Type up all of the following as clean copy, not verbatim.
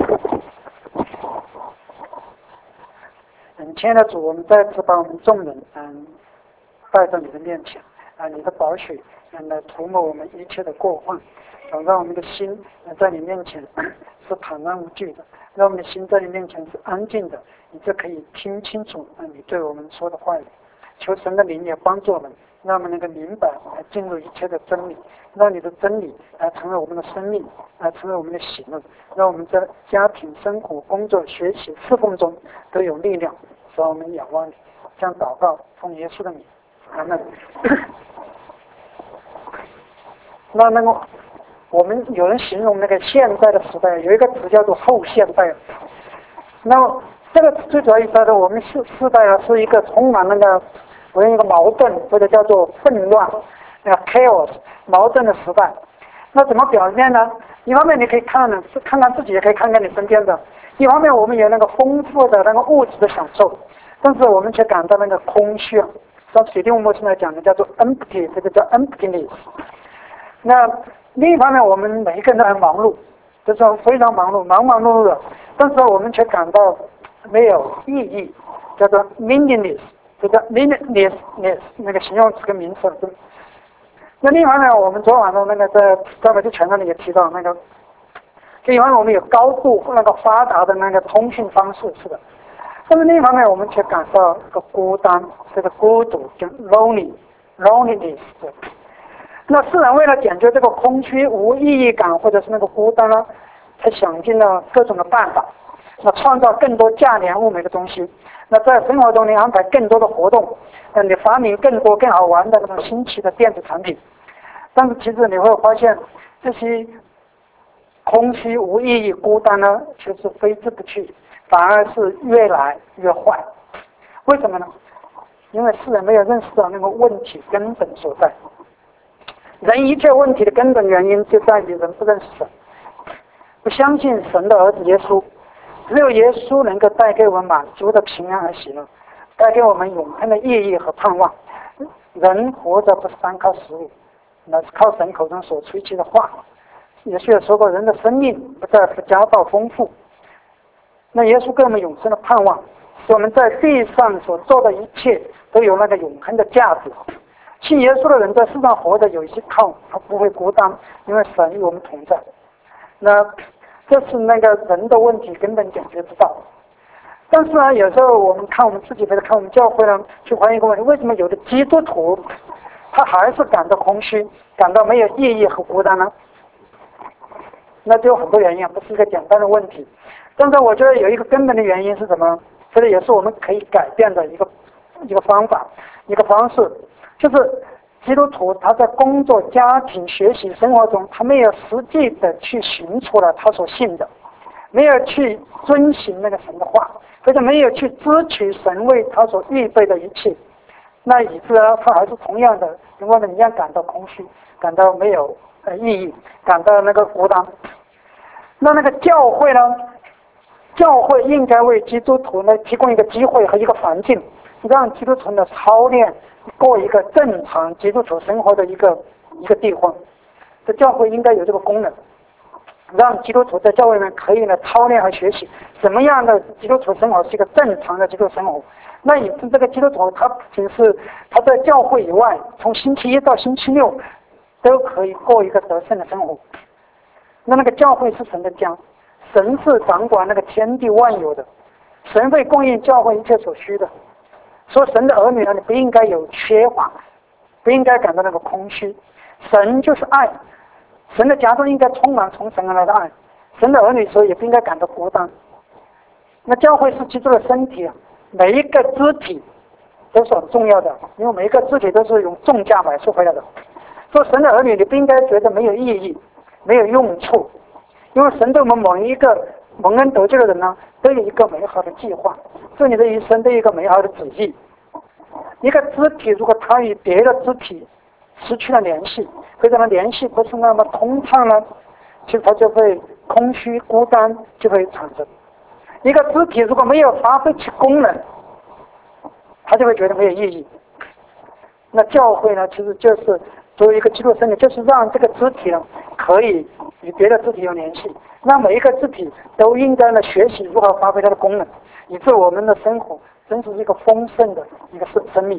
亲爱的主，我们再次把我们众人带到你的面前你的宝血来涂抹我们一切的过患，让我们的心在你面前是坦然无惧的，让我们的心在你面前是安静的，你就可以听清楚你对我们说的话语。求神的灵也帮助我们，让我们能够明白进入一切的真理，让你的真理成为我们的生命，成为我们的喜乐，让我们在家庭、生活、工作、学习、侍奉中都有力量，使我们仰望你。这样祷告，奉耶稣的名，阿们。那个我们有人形容那个现代的时代，有一个词叫做后现代。那么这个最主要意思呢，我们世代是一个充满那个我用一个矛盾或者叫做混乱chaos 矛盾的时代。那怎么表现呢？一方面你可以看看自己，也可以看看你身边的。一方面我们有那个丰富的那个物质的享受，但是我们却感到那个空虚。像水定牧师来讲的叫做 empty， 这个叫 emptiness。那另一方面，我们每一个人都很忙碌，就是非常忙碌，忙碌的，但是我们却感到没有意义，叫做 meaningless， 这叫 meaninglessness， 那个形容词跟名词。那另一方面，我们昨晚的那个在教会之前那里也提到那个，另一方面我们有高度那个发达的那个通讯方式，是的。但是另一方面，我们却感到一个孤单，这个孤独，叫 loneliness。那世人为了解决这个空虚、无意义感或者是那个孤单呢，才想尽了各种的办法，那创造更多价廉物美的东西。那在生活中你安排更多的活动，你发明更多更好玩的那种新奇的电子产品。但是其实你会发现，这些空虚、无意义、孤单呢，其实挥之不去，反而是越来越坏。为什么呢？因为世人没有认识到那个问题根本所在。人一切问题的根本原因就在于人不认识神，不相信神的儿子耶稣。只有耶稣能够带给我们满足的平安和喜乐，带给我们永恒的意义和盼望。人活着不是单靠食物，那是靠神口中所吹气的话。耶稣也说过，人的生命不在乎家道丰富。那耶稣给我们永生的盼望，使我们在地上所做的一切都有那个永恒的价值。信耶稣的人在世上活着有依靠，他不会孤单，因为神与我们同在。那这是那个人的问题根本解决不到。但是呢，有时候我们看我们自己，或者看我们教会呢，去怀疑一个问题：为什么有的基督徒他还是感到空虚，感到没有意义和孤单呢？那就有很多原因，不是一个简单的问题。但是我觉得有一个根本的原因是什么？这个也是我们可以改变的一个方法，一个方式。就是基督徒他在工作、家庭、学习、生活中，他没有实际的去行出了他所信的，没有去遵行那个神的话，或者没有去支取神为他所预备的一切，那以致他还是同样的跟我们一样感到空虚，感到没有意义，感到那个孤单。那个教会呢？教会应该为基督徒呢提供一个机会和一个环境，让基督徒呢操练过一个正常基督徒生活的一个地方。这教会应该有这个功能，让基督徒在教会里面可以呢操练和学习什么样的基督徒生活是一个正常的基督徒生活。那以致这个基督徒他不仅是他在教会以外，从星期一到星期六都可以过一个得胜的生活。那个教会是神的家，神是掌管那个天地万有的，神会供应教会一切所需的。所以神的儿女呢，你不应该有缺乏，不应该感到那个空虚。神就是爱，神的家中应该充满从神而来的爱，神的儿女所以也不应该感到孤单。那教会是基督的身体，每一个肢体都是很重要的，因为每一个肢体都是用重价买赎回来的。做神的儿女，你不应该觉得没有意义，没有用处，因为神对我们每一个蒙恩得救的人呢，都有一个美好的计划，对你的一生都有一个美好的旨意。一个肢体如果它与别的肢体失去了联系，或者呢联系不是那么通畅呢，其实它就会空虚孤单就会产生。一个肢体如果没有发挥其功能，它就会觉得没有意义。那教会呢，其实就是作为一个基督身体，就是让这个肢体呢可以与别的肢体有联系，让每一个肢体都应该呢学习如何发挥它的功能，以致我们的生活真是一个丰盛的一个生命。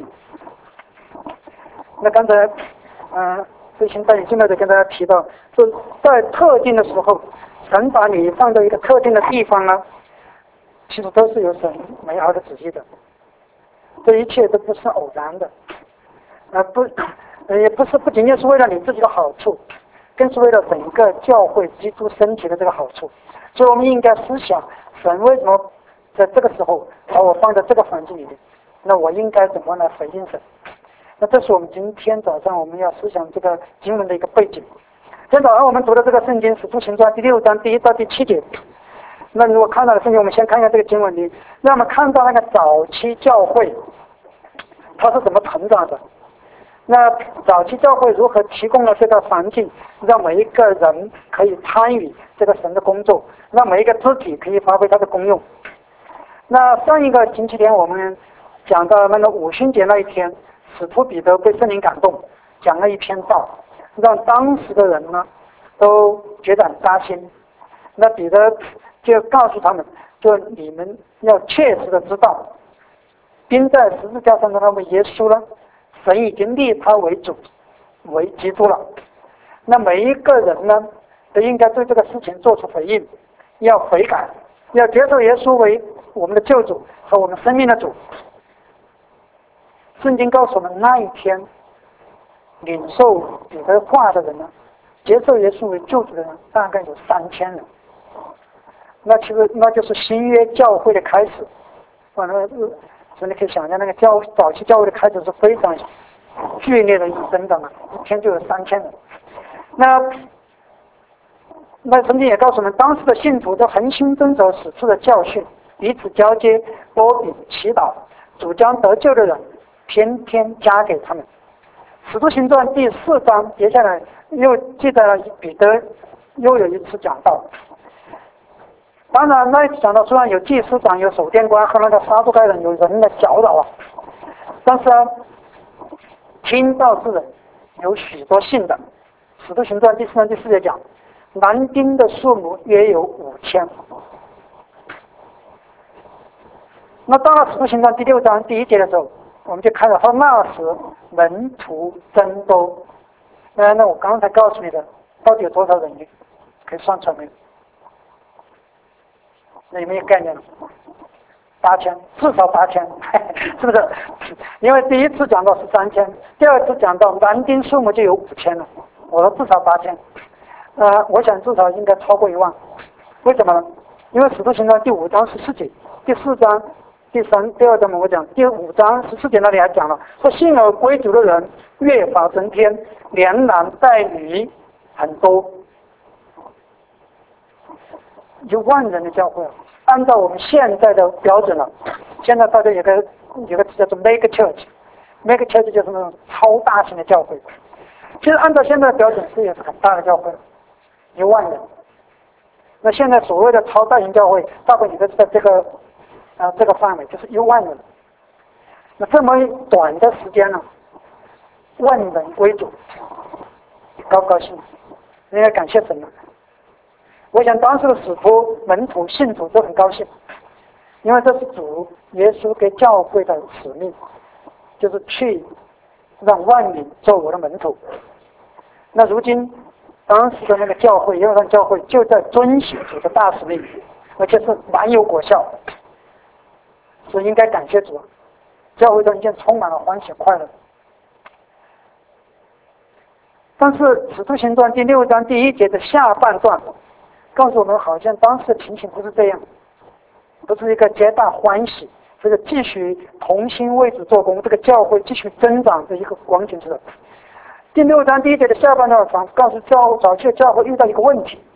那刚才最新在经的跟大家提到，是在特定的时候，神把你放到一个特定的地方呢，其实都是有神美好的旨意的，这一切都不是偶然的，也不仅仅是为了你自己的好处，更是为了整个教会基督身体的这个好处。所以我们应该思想，神为什么在这个时候把我放在这个环境里面，那我应该怎么来回应神。那这是我们今天早上我们要思想这个经文的一个背景。今天早上我们读的这个圣经《使徒行传》第6章第1到第7节。那如果看到了圣经，我们先看一下这个经文里，让我们看到那个早期教会它是怎么成长的。那早期教会如何提供了这个环境，让每一个人可以参与这个神的工作，让每一个肢体可以发挥它的功用。那上一个星期天我们讲到那个五旬节那一天，使徒彼得被圣灵感动，讲了一篇道，让当时的人呢都觉得很扎心。那彼得就告诉他们，就你们要切实的知道，钉在十字架上的那位耶稣呢，神已经立他为主为基督了。那每一个人呢都应该对这个事情做出回应，要悔改，要接受耶稣为我们的救主和我们生命的主。圣经告诉我们，那一天领受彼得话的人呢，接受耶稣为救主的人大概有3000人。那其实那就是新约教会的开始。所以你可以想象，那个早期教会的开始是非常剧烈的增长，一天就有3000人。那圣经也告诉我们，当时的信徒都恒心遵守使徒的教训，彼此交接，波比祈祷，主将得救的人天天加给他们。使徒行传第4章接下来又记载了彼得又有一次讲道。当然那一次讲道虽然有祭司长、有守殿官和那个撒都该人有人来搅扰但是听到之人有许多信的。使徒行传第4章第4节讲，男丁的数目约有5000。那到了使徒行传第6章第1节的时候，我们就看到说，那时门徒增多。那我刚才告诉你的，到底有多少人呢？可以算出来没有？那有没有概念？8000，至少8000，是不是？因为第一次讲到是3000，第二次讲到男丁数目就有5000了。我说至少8000，我想至少应该超过1万。为什么呢？因为使徒行传第5章14节，第4章第2章我讲第5章14节那里还讲了，说信而归主的人越发增添，连男带女很多。1万人的教会，按照我们现在的标准了，现在大家有个词叫做 mega church，mega church 就是那种超大型的教会。其实按照现在的标准，这也是很大的教会，1万人。那现在所谓的超大型教会，大部分也都是在这个范围，就是1万人。那这么短的时间呢，1万人归主，高不高兴？应该感谢神了。我想当时的使徒、门徒、信徒都很高兴，因为这是主耶稣给教会的使命，就是去让万民做我的门徒。那如今当时的那个教会，耶路撒冷教会就在遵行主的大使命，而且是蛮有果效，所以应该感谢主。教会中已经充满了欢喜快乐。但是《使徒行传》第6章第1节的下半段告诉我们，好像当时的情形不是这样，不是一个皆大欢喜，这个继续同心为主做工，这个教会继续增长的一个光景是的。第6章第1节的下半段告诉早期的教会遇到一个问题。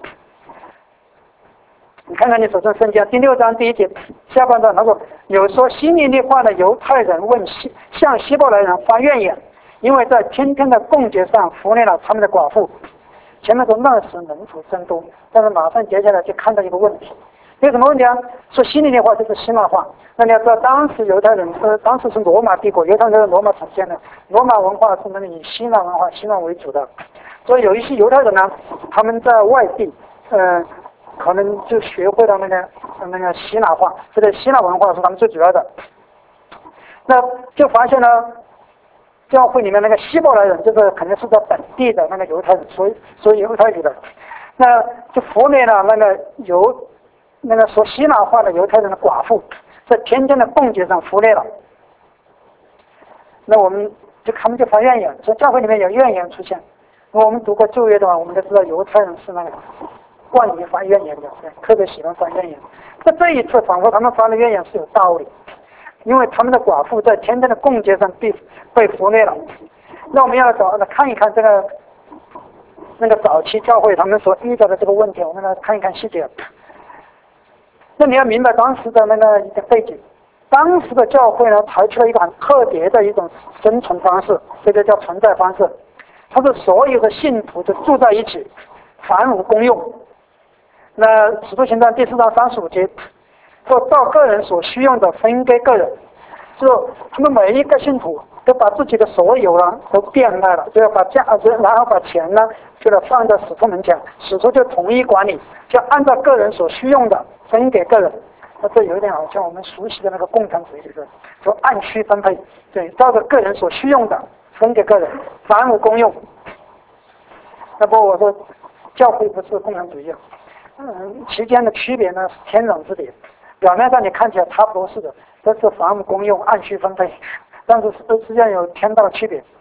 你看看你手中圣经第6章第1节下半段，他说有说希利尼话的犹太人向希伯来人发怨言，因为在天天的供节上服立了他们的寡妇。前面说那时门徒增多，但是马上接下来就看到一个问题， 有什么问题啊？说希腊的话就是希腊话。那你要知道，当时犹太人当时是罗马帝国，犹太人是罗马产建的，罗马文化是那个以希腊文化、希腊为主的。所以有一些犹太人呢，他们在外地，可能就学会了那个希腊话，这个希腊文化是他们最主要的。那就发现了，教会里面那个希伯来人，就是肯定是在本地的那个犹太人，所以犹太语的，那就忽略了那个说希腊话的犹太人的寡妇，在天天的供节上忽略了。那他们就发怨言，所以教会里面有怨言出现。我们读过旧约的话，我们都知道犹太人是那个惯于发怨言的，特别喜欢发怨言。这一次仿佛他们发的怨言是有道理，因为他们的寡妇在天天的供节上被忽略了。那我们要来看一看那个早期教会他们所遇到的这个问题，我们来看一看细节。那你要明白当时的那个一个背景，当时的教会呢，采取了一个很特别的一种生存方式，这个叫存在方式。它是所有的信徒就住在一起，凡无公用。那使徒行传第4章35节说，照个人所需用的分给个人，就他们每一个信徒都把自己的所有呢都变卖了，就要然后把钱呢就要放在使徒门前，使徒就统一管理，就按照个人所需用的分给个人。那这有点好像我们熟悉的那个共产主义，就是说按需分配，对，照着个人所需用的分给个人，凡无公用。那不我说教会不是共产主义啊，其间的区别呢是天壤之别。表面上你看起来差不多似的，都是凡无公用，按需分配，但是实际上有天大的区别。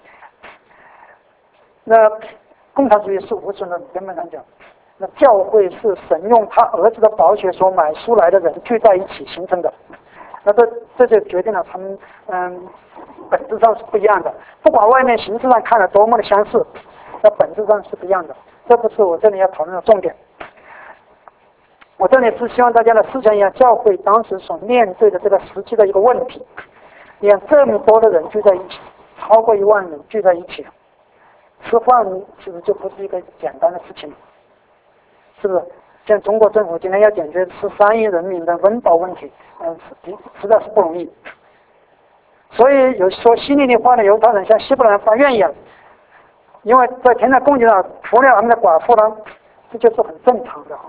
那共产主义是无神论，根本上讲，那教会是神用他儿子的宝血所买出来的人聚在一起形成的。那这就决定了他们本质上是不一样的。不管外面形式上看了多么的相似，那本质上是不一样的。这不是我这里要讨论的重点。我这里是希望大家来思想一下教会当时所面对的这个实际的一个问题。你看这么多的人聚在一起，超过1万人聚在一起，吃饭其实就不是一个简单的事情，是不是？像中国政府今天要解决13亿人民的温饱问题，实在是不容易。所以有说希利尼话的犹太人向希伯来人发怨言，因为在天天供给上除了他们的寡妇呢，这就是很正常的。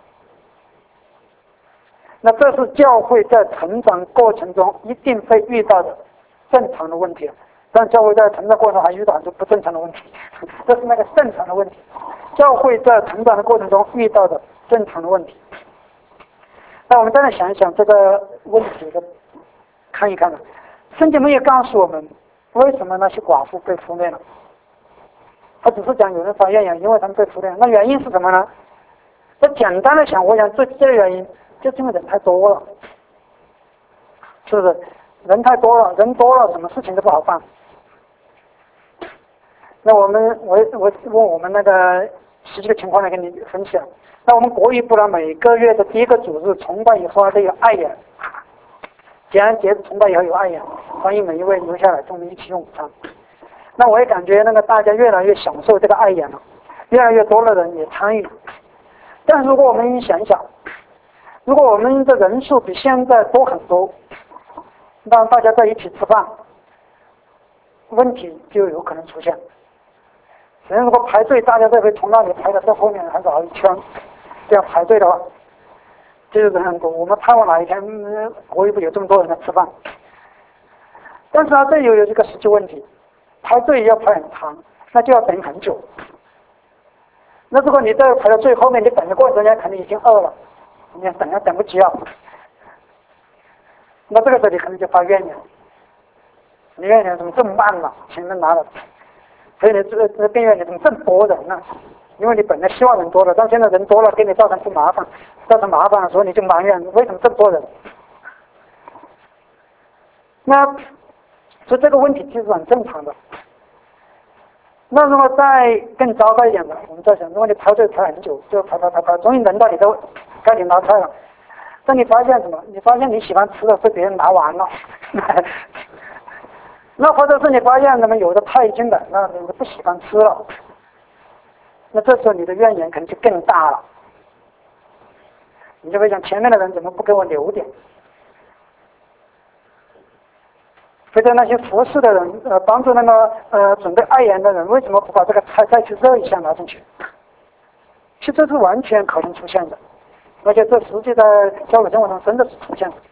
那这是教会在成长过程中一定会遇到的正常的问题，但教会在成长过程中还遇到很多不正常的问题，这是那个正常的问题。教会在成长的过程中遇到的正常的问题。那我们再来想一想这个问题的，看一看呢。圣经没有告诉我们为什么那些寡妇被忽略了，他只是讲有人发怨言，因为他们被忽略。那原因是什么呢？那简单的想，我想这个原因就是因为人太多了，是不是？人太多了，人多了，什么事情都不好办。那我问我们那个实际的情况来跟你分享。那我们国语部呢，每个月的第1个主日崇拜以后都有爱宴，节安节崇拜以后有爱宴，欢迎每一位留下来跟我们一起用午餐。那我也感觉那个大家越来越享受这个爱宴了，越来越多的人也参与。但如果我们想一想，如果我们的人数比现在多很多，让大家在一起吃饭，问题就有可能出现。首先，如果排队，大家都会从那里排到这后面还绕一圈，这样排队的话，就是人很多。我们盼望哪一天国语部有这么多人来吃饭。但是呢，这有一个实际问题，排队要排很长，那就要等很久。那如果你在排到最后面，你等的过程中间肯定已经饿了，你等不及了。那这个时候你可能就发怨言，你怨言怎么这么慢了？前面拿了，所以你这个变怨言怎么这么多人呢？因为你本来希望人多了，但现在人多了给你造成麻烦，所以你就埋怨为什么这么多人？那所以这个问题其实很正常的。那如果再更糟糕一点的，我们在想，如果你排队排很久，就排，终于轮到你都该你拿菜了，但你发现什么？你发现你喜欢吃的被别人拿完了，那或者是你发现有的太近了，那你不喜欢吃了，那这时候你的怨言可能就更大了。 你就会想前面的人怎么不给我留点？或者那些服侍的人，帮助那个准备爱宴的人，为什么不把这个菜再去热一下拿进去？其实这是完全可能出现的，而且这实际在教会生活中真的是出现的。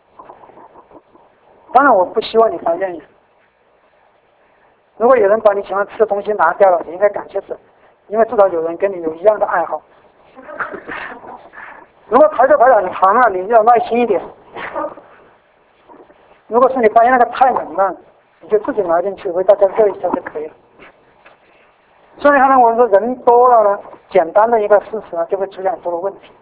当然，我不希望你翻怨言。如果有人把你喜欢吃的东西拿掉了，你应该感谢神，因为至少有人跟你有一样的爱好。如果排队排得很长了，你要耐心一点。如果是你发现那个太冷了，你就自己拿进去为大家热一下就可以了。所以看到我们说人多了呢，简单的一个事实呢，就会出现很多的问题。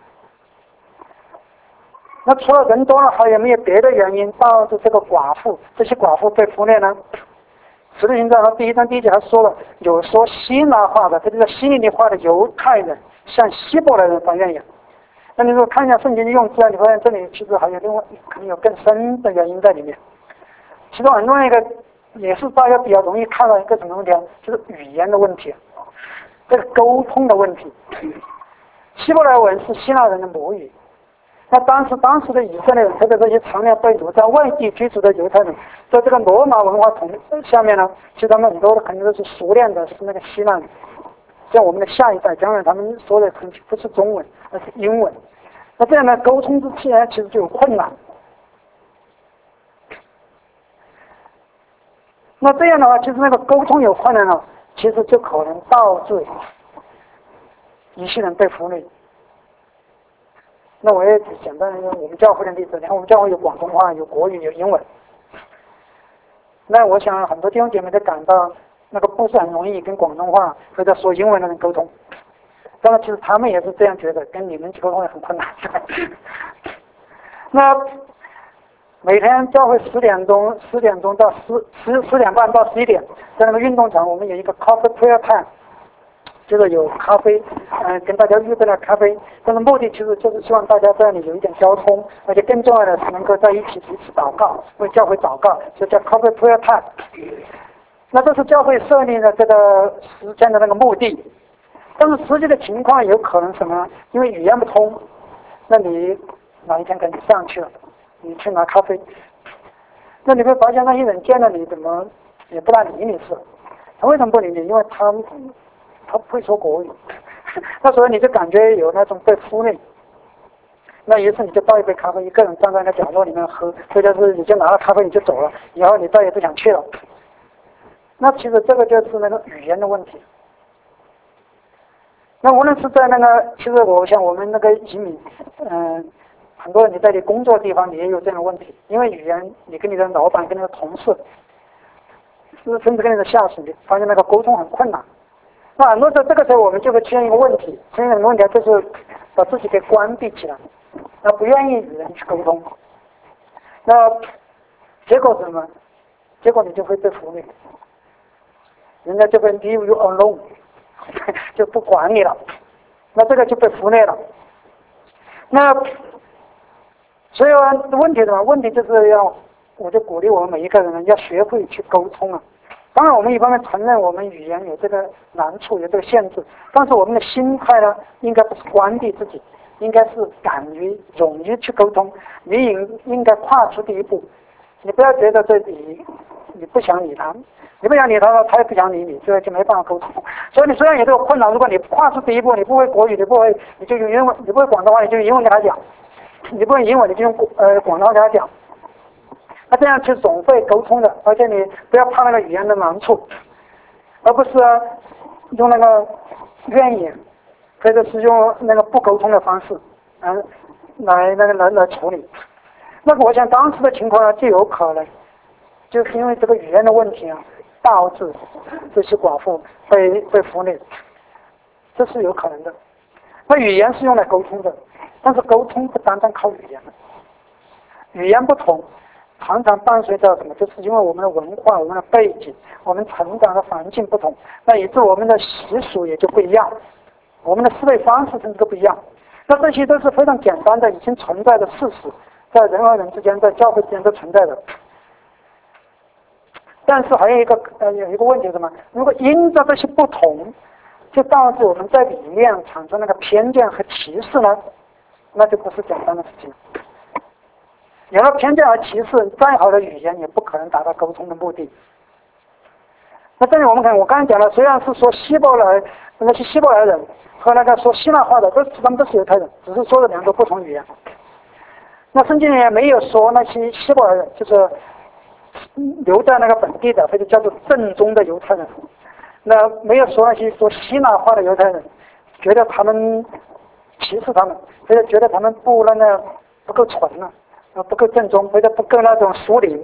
那除了人多了，还有没有别的原因导致这些寡妇被忽略呢？使徒行传和第1章第1节还说了，有说希腊话的，这就是希利尼话的犹太人向希伯来人发怨言。那你如果看一下圣经的用字啊，你发现这里其实还有另外可能有更深的原因在里面。其中很重要一个也是大家比较容易看到一个什么问题啊，就是语言的问题，这个沟通的问题。希伯来文是希腊人的母语，那当时的以色列人，特别是一些常年被掳在外地居住的犹太人，在这个罗马文化下面呢，其实他们很多肯定都是熟练的是那个希腊语。像我们的下一代，将来他们说的可能不是中文，而是英文。那这样呢，沟通之间其实就有困难。那这样的话，其实那个沟通有困难了，其实就可能导致一些人被忽略。那我也举简单的我们教会的例子，你看我们教会有广东话、有国语、有英文。那我想很多弟兄姐妹都感到那个不是很容易跟广东话或者说英文的人沟通。当然，其实他们也是这样觉得，跟你们沟通也很困难。那每天教会10点钟到10点半到11点，在那个运动场，我们有一个 coffee prayer time， 就是有咖啡，跟大家预备了咖啡。但是目的其实就是希望大家这里有一点交通，而且更重要的是能够在一起彼此祷告，为教会祷告，就叫 coffee prayer time。那这是教会设立的这个时间的那个目的。但是实际的情况有可能什么？因为语言不通，那你哪一天跟你上去了，你去拿咖啡，那你会发现那些人见了你怎么也不大理你是？他为什么不理你？因为他不会说国语，那时候你就感觉有那种被忽略。那于是你就倒一杯咖啡，一个人站在那角落里面喝，或者是你就拿了咖啡你就走了，以后你再也不想去了。那其实这个就是那个语言的问题。那无论是在那个，其实我想我们那个移民，很多人你在你工作地方你也有这样的问题，因为语言，你跟你的老板、跟你的同事，甚至跟你的下属，你发现那个沟通很困难。那很多时候这个时候我们就会出现一个问题，出现什么问题啊？就是把自己给关闭起来，那不愿意与人去沟通。那结果是什么？结果你就会被忽略，人家就会 leave you alone。就不管你了，那这个就被忽略了。那所以问题什么？问题就是我就鼓励我们每一个人要学会去沟通啊。当然，我们一方面承认我们语言有这个难处，有这个限制，但是我们的心态呢，应该不是关闭自己，应该是敢于、勇于去沟通。你应该跨出第一步，你不要觉得这里你不想理他。你不想理他，他也不想理你，这就没办法沟通。所以你虽然有这个困难，如果你跨出第一步，你不会国语，你就用英文，你不会广东话，你就用英文跟他讲；你不会英文，你就用广东话跟他讲。那这样其实总会沟通的，而且你不要怕那个语言的难处，而不是用那个怨言，或者是用那个不沟通的方式，来处理。那我想当时的情况呢，就有可能就是因为这个语言的问题啊。导致这些寡妇被忽略，这是有可能的。那语言是用来沟通的，但是沟通不单单靠语言，语言不同，常常伴随着什么？就是因为我们的文化、我们的背景、我们成长的环境不同，那以致我们的习俗也就不一样，我们的思维方式甚至都不一样。那这些都是非常简单的、已经存在的事实，在人和人之间、在教会之间都存在的。但是还有一个问题是什么？如果因着这些不同，就导致我们在里面产生那个偏见和歧视呢？ 那就不是简单的事情。有了偏见和歧视，再好的语言也不可能达到沟通的目的。那这里我们看，我刚才讲了，虽然是说那些希伯来人和那个说希腊话的，他们都是犹太人，只是说的两个不同语言。那圣经里面没有说那些希伯来人就是留在那个本地的，或者叫做正宗的犹太人。那没有说那些说希腊话的犹太人，觉得他们歧视他们，或者觉得他们不够纯了，不够正宗，或者不够那种属灵。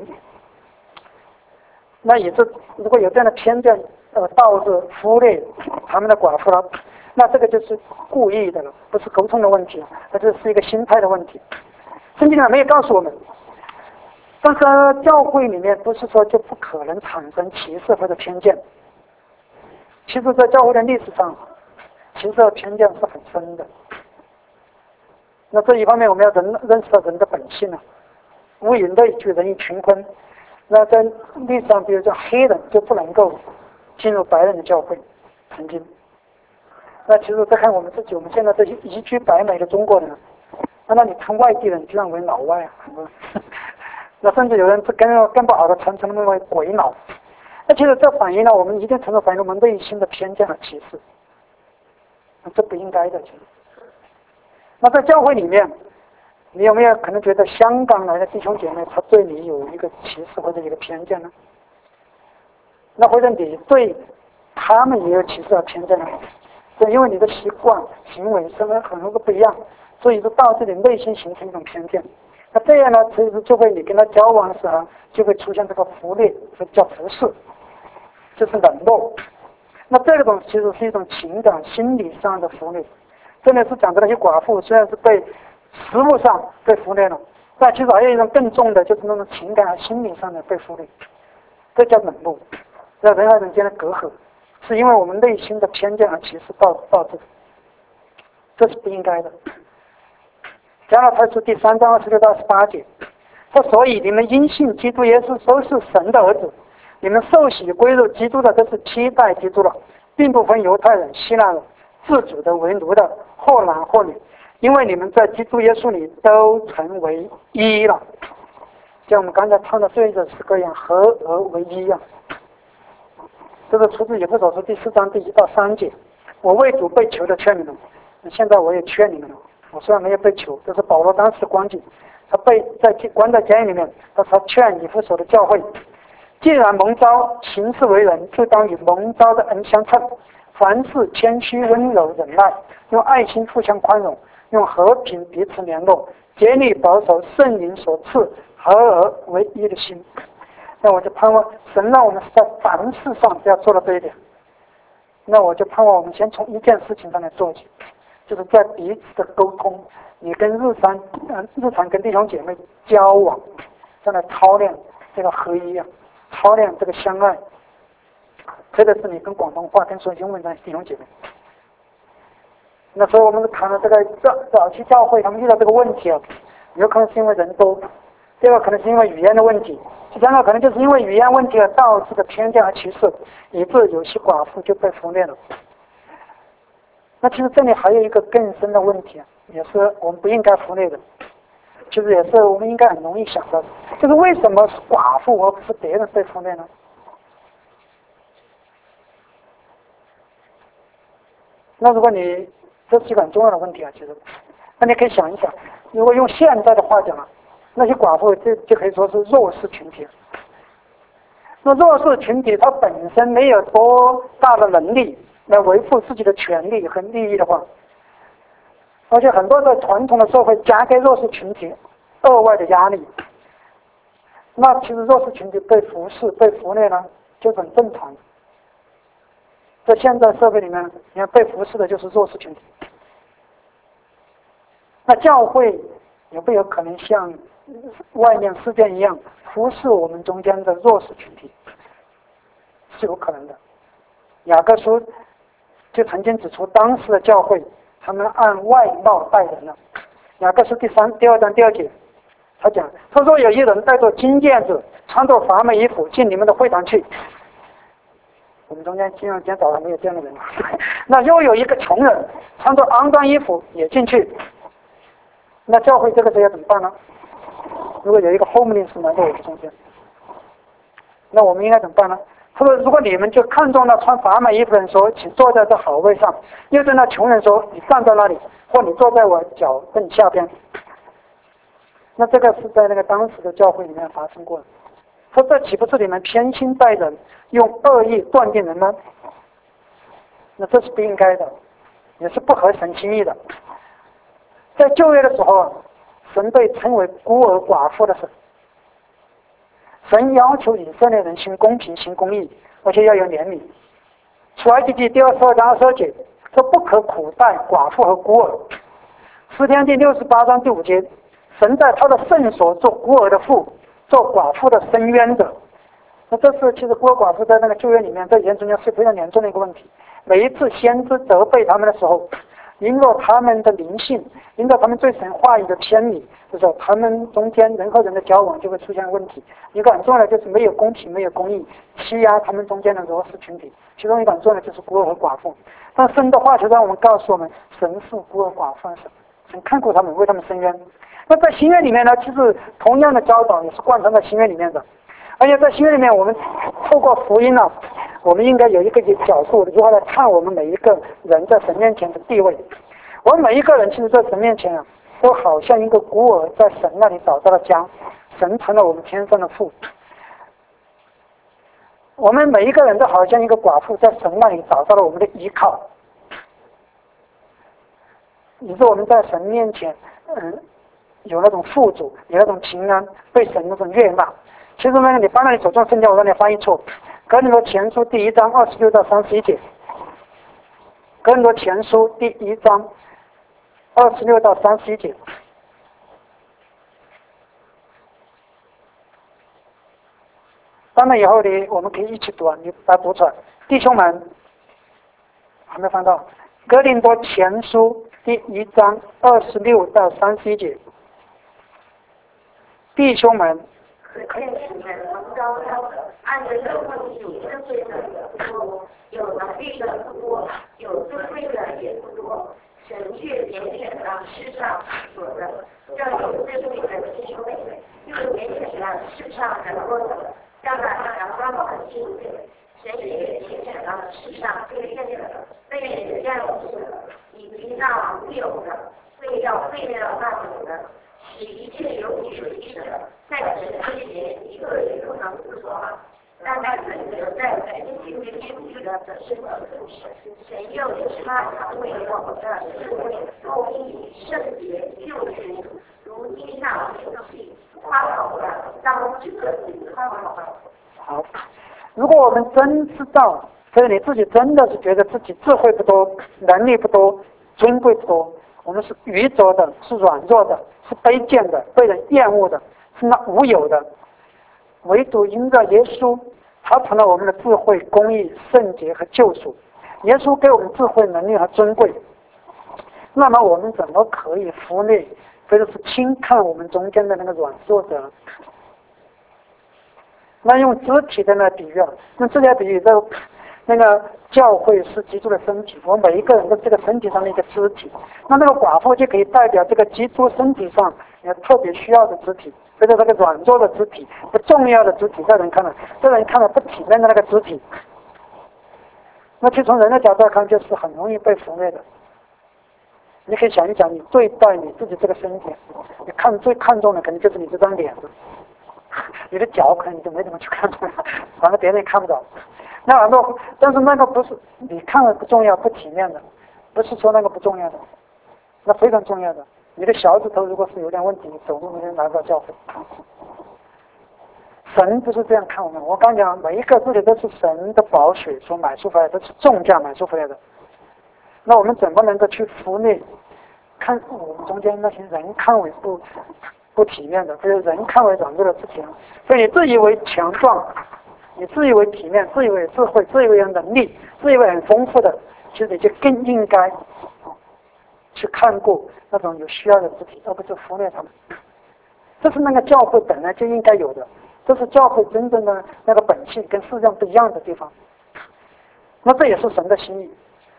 那也是如果有这样的偏见，导致忽略他们的寡妇了，那这个就是故意的了，不是沟通的问题，那这是一个心态的问题。圣经上没有告诉我们，但是教会里面不是说就不可能产生歧视或者偏见。其实，在教会的历史上，歧视和偏见是很深的。那这一方面，我们要认识到人的本性啊，物以类聚，人以群分。那在历史上，比如说黑人就不能够进入白人的教会，曾经。那其实再看我们自己，我们现在这些移居北美的中国人，那你看外地人居然为老外啊，那甚至有人更不好的称他们为鬼佬。那其实这反映了我们一定程度反映了我们内心的偏见和歧视，这不应该的。其实，那在教会里面，你有没有可能觉得香港来的弟兄姐妹他对你有一个歧视或者一个偏见呢？那或者你对他们也有歧视和偏见呢？对，因为你的习惯、行为、身份很多个不一样，所以就导致你内心形成一种偏见。那这样呢，其实就会你跟他交往的时候，就会出现这个忽略，叫忽视，就是冷落。那这种其实是一种情感、心理上的忽略。这里是讲的那些寡妇，虽然是被实物上被忽略了，但其实还有一种更重的，就是那种情感和心理上的被忽略，这叫冷落，这人和人间的隔阂，是因为我们内心的偏见和歧视导致的，这是不应该的。加拉太书第3章26到28节说：“所以你们因信基督耶稣都是神的儿子，你们受洗归入基督的都是披戴基督了，并不分犹太人、希腊人，自主的为奴的，或男或女，因为你们在基督耶稣里都成为一了。”像我们刚才唱的对着诗歌一样，合而为一样。这是出自以弗所书第4章第1到3节。我为主被囚的劝你们，现在我也劝你们了。我虽然没有被囚，这是保罗当时的光景，他关在监狱里面，但是他劝以弗所的教会，既然蒙召行事为人，就当与蒙召的恩相称，凡事谦虚温柔忍耐，用爱心互相宽容，用和平彼此联络，竭力保守圣灵所赐合而为一的心。那我就盼望神让我们在凡事上要做到这一点。那我就盼望我们先从一件事情上来做起，就是在彼此的沟通，你跟日常跟弟兄姐妹交往，再来操练这个合一啊，操练这个相爱。特别是你跟广东话跟说英文的弟兄姐妹。那时候我们谈了这个早期教会，他们遇到这个问题啊，有可能是因为人多，第二个可能是因为语言的问题，第三个可能就是因为语言问题而导致的偏见和歧视，以致有些寡妇就被忽略了。那其实这里还有一个更深的问题，也是我们不应该忽略的，其实也是我们应该很容易想到的，就是为什么是寡妇而不是别人被忽略呢？那如果这是一个很重要的问题啊，其实，那你可以想一想，如果用现在的话讲啊，那些寡妇就可以说是弱势群体。那弱势群体他本身没有多大的能力来维护自己的权利和利益的话，而且很多的传统的社会加给弱势群体额外的压力，那其实弱势群体被忽视、被忽略呢，就很正常。在现在社会里面，你看被忽视的就是弱势群体。那教会有没有可能像外面世界一样忽视我们中间的弱势群体？是有可能的。雅各书就曾经指出，当时的教会他们按外貌待人了。雅各书第2章第2节，他讲：他说有一人带着金链子，穿着华美衣服进你们的会堂去。我们中间今天早上没有这样的人。那又有一个穷人穿着肮脏衣服也进去。 那教会这个时候要怎么办呢？如果有一个 homeless 来到我们中间，那我们应该怎么办呢？他说：如果你们就看中了穿华美衣服的人说，请坐在这好位上；又对那穷人说，你站在那里，或你坐在我脚凳下边。那这个是在那个当时的教会里面发生过的。说这岂不是你们偏心待人，用恶意断定人吗？那这是不应该的，也是不合神心意的。在旧约的时候，神被称为孤儿寡妇的神。神要求以色列人行公平、行公义，而且要有怜悯。出埃及记第22章22节说：不可苦待寡妇和孤儿。诗篇第68章第5节，神在他的圣所做孤儿的父，做寡妇的伸冤者。那这是其实孤儿寡妇在那个旧约里面，在以前中间是非常严重的一个问题。每一次先知责备他们的时候，因着他们的灵性，因着他们对神话语的偏离，就是他们中间人和人的交往就会出现问题。一个很重要的就是没有公平，没有公义，欺压他们中间的弱势群体。其中一个很重要的就是孤儿和寡妇。但神的话就让我们告诉我们，神是孤儿寡妇的神，神看顾他们，为他们伸冤。那在新约里面呢，其实同样的教导也是贯穿在新约里面的。而且在新约里面，我们透过福音呢，我们应该有一个角度如何来看我们每一个人在神面前的地位。我们每一个人其实在神面前啊，都好像一个孤儿在神那里找到了家，神成了我们天上的父。我们每一个人都好像一个寡妇在神那里找到了我们的依靠，以致我们在神面前有那种富足，有那种平安，被神那种悦纳。其实呢，你翻到你手中圣经，我让你翻译错。哥林多前书第1章26到31节。哥林多前书第1章26到31节。翻了以后呢，我们可以一起读啊，你把它读出来。弟兄们，还没翻到。哥林多前书第1章26到31节。弟兄们， 按着肉体有智慧的不多，有能力的不多，有智慧的也不多。神却拣选了世上所的，让有智慧的弟兄们，又拣选了世上软弱的，让那阳光的敬畏。神也拣选了世上卑贱的、被人家有的，以及那无有的，为要废掉那有的，使一切有体有力的，在神面前一个也不能不说。但那存留在神性的天地的是的故事，神又使他成为我们的智慧、公义、圣洁、救赎，如今那游戏夸口的，当这个夸口的。 好，如果我们真知道，就是你自己真的是觉得自己智慧不多、能力不多、尊贵不多，我们是愚拙的，是软弱的，是卑贱的，被人厌恶的，是那无有的。唯独因着耶稣，他成了我们的智慧、公义、圣洁和救赎。耶稣给我们智慧、能力和尊贵，那么我们怎么可以忽略或者是轻看我们中间的那个软弱者？那用肢体的那比喻啊，用这些比喻，那个教会是基督的身体，我们每一个人都是这个身体上的一个肢体。那个寡妇就可以代表这个基督身体上特别需要的肢体，或者这个软弱的肢体、不重要的肢体，在人看来不体面的那个肢体。那其实从人的角度来看，就是很容易被忽略的。你可以想一想，你对待你自己这个身体，你最看重的肯定就是你这张脸了。你的脚可能你就没怎么去看，反正别人也看不到。那很多，但是那个不是你看了不重要、不体面的，不是说那个不重要的，那非常重要的。你的小指头如果是有点问题，你走路你就来不了教会。神不是这样看我们，我刚讲每一个这里都是神的宝血所买出回来，都是重价买出回来的。那我们怎么能够去忽略看我们中间那些人看为不体面的，或者人看为软弱的肢体？所以你自以为强壮，你自以为体面，自以为智慧，自以为有能力，自以为很丰富的，其实你就更应该去看顾那种有需要的肢体，而不是忽略他们。这是那个教会本来就应该有的，这是教会真正的那个本性跟世上不一样的地方。那这也是神的心意。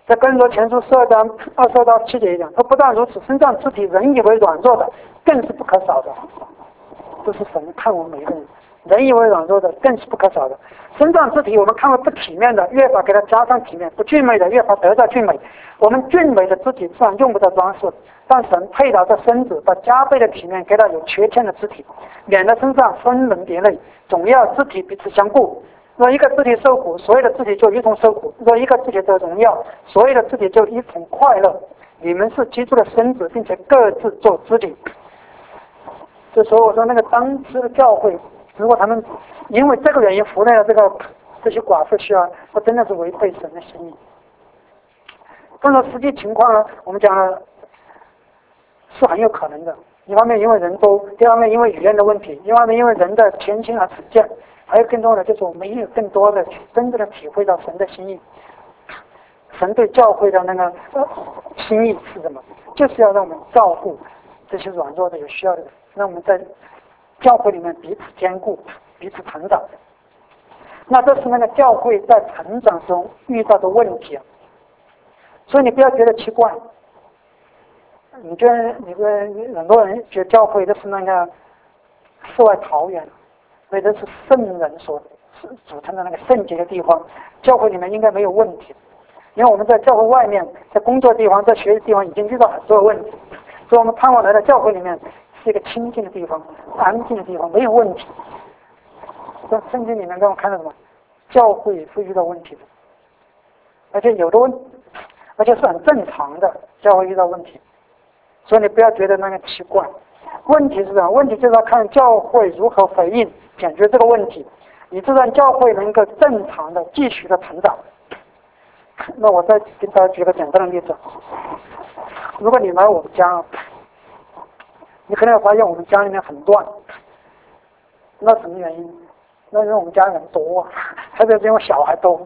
在哥林多前书12章22到7节讲，说不但如此，身上肢体人以为软弱的，更是不可少的。这是神看我们每个人，人以为软弱的，更是不可少的。身上肢体我们看为不体面的，越发给它加上体面；不俊美的，越发得到俊美。我们俊美的肢体自然用不到装饰，但神配搭这身子，把加倍的体面给它有缺陷的肢体，免得身上分门别类，总要肢体彼此相顾。若一个肢体受苦，所有的肢体就一同受苦；若一个肢体得荣耀，所有的肢体就一同快乐。你们是基督的身子，并且各自做肢体。这时候我说，那个当时的教会，如果他们因为这个原因服了这些寡妇需要，那真的是违背神的心意。但是实际情况呢，我们讲了是很有可能的。一方面因为人多，第二方面因为语言的问题，一方面因为人的偏心和成见，还有更多的就是我们有更多的去真正的体会到神的心意。神对教会的那个心意是什么？就是要让我们照顾这些软弱的、有需要的人，让我们在教会里面彼此兼顾、彼此成长。那这是那个教会在成长中遇到的问题啊。所以你不要觉得奇怪，你很多人觉得教会这是那个世外桃源，所以这是圣人所组成的那个圣洁的地方，教会里面应该没有问题。因为我们在教会外面，在工作地方，在学习地方已经遇到很多的问题，所以我们盼望来到教会里面是一个清净的地方、安静的地方，没有问题。在圣经里面让我看到什么？教会也会遇到问题的，而且而且是很正常的，教会遇到问题，所以你不要觉得那个奇怪。问题是什么？问题就是要看教会如何回应解决这个问题，以致让教会能够正常的继续的成长。那我再给大家举个简单的例子，如果你来我们家，你可能会发现我们家里面很乱，那什么原因？那因为我们家人多，特别是因为小孩多。